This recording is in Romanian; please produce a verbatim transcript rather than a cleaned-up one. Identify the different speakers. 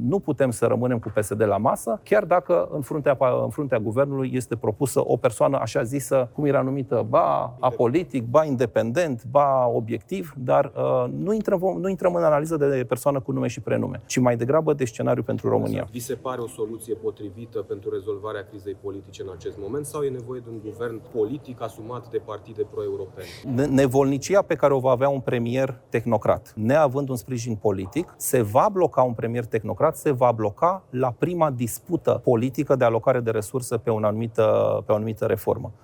Speaker 1: nu putem să rămânem cu P S D la masă, chiar dacă în fruntea, în fruntea guvernului este propusă o persoană așa zisă, cum era numită, ba apolitic, ba independent, ba obiectiv, dar uh, nu, intrăm, nu intrăm în analiză de persoană cu nume și prenume, ci mai degrabă de scenariu pentru România.
Speaker 2: Vi se pare o soluție potrivită pentru rezolvarea crizei politice în acest moment sau e nevoie de un guvern politic asumat de partide pro-europene?
Speaker 1: Nevolnicia pe care o va avea un premier tehnocrat, neavând un sprijin politic, se va bloca un premier tehnocrat, se va bloca la prima dispută politică de alocare de resurse pe o anumită, pe o anumită reformă.